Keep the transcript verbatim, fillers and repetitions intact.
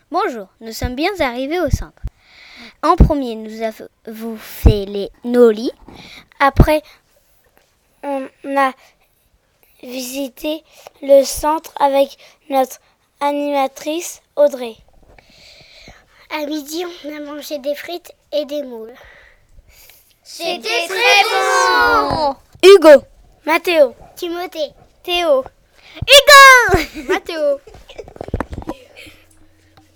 Bonjour, nous sommes bien arrivés au centre. En premier, nous avons fait les, nos lits. Après, on a visité le centre avec notre animatrice Audrey. À midi, on a mangé des frites et des moules. C'était très bon. Hugo, Mathéo, Timothée, Théo, Hugo, Mathéo.